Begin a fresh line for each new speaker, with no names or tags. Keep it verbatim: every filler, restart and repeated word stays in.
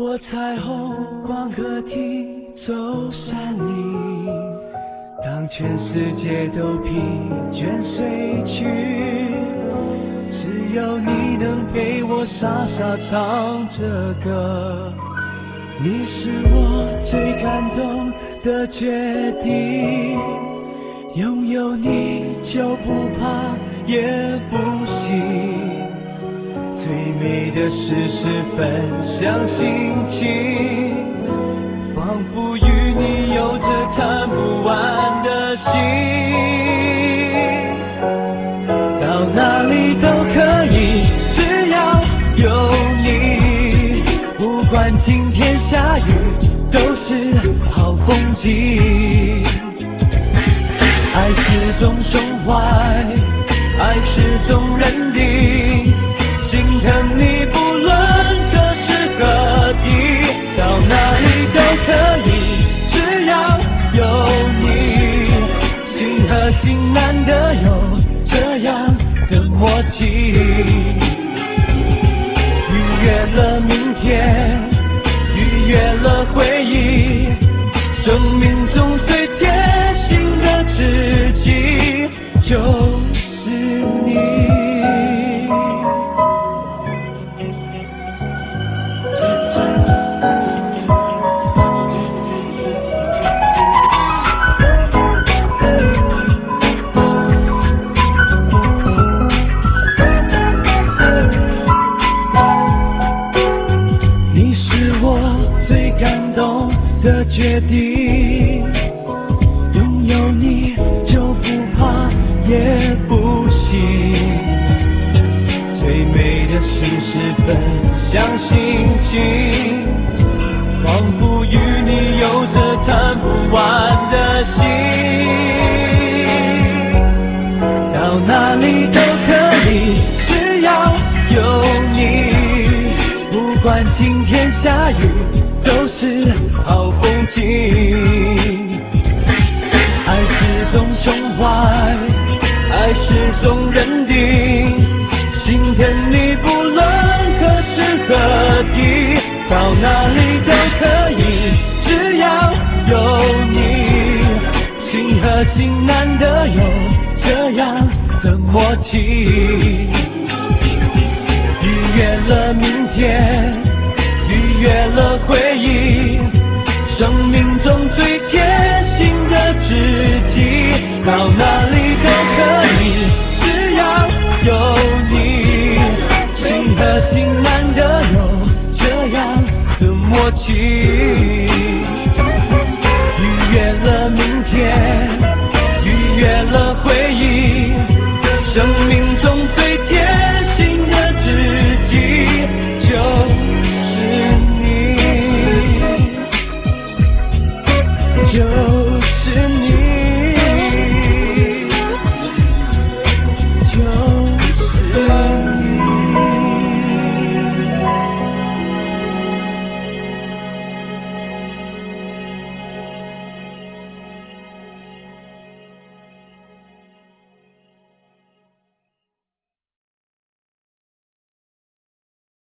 过彩虹，光河堤，走山岭，当全世界都疲倦睡去，只有你能陪我傻傻唱着歌。你是我最感动的决定，拥有你就不怕也不行，最美的事是分享心情，仿佛与你有着看不完的心，到哪里都可以，只要有你，不管晴天下雨都是好风景，爱是种胸怀，爱是种认定，心疼你不论何时何地，到哪里都可以，只要有你，心和心难得有这样的默契，逾越了明天，逾越了回忆，生命中最贴心的知己就是你。的决定，拥有你就不怕也不行，最美的事是分享心情，仿佛与你有着谈不完的心，到哪里都可以，只要有你，不管晴天下雨都是好风景，爱是种胸怀，爱是种认定，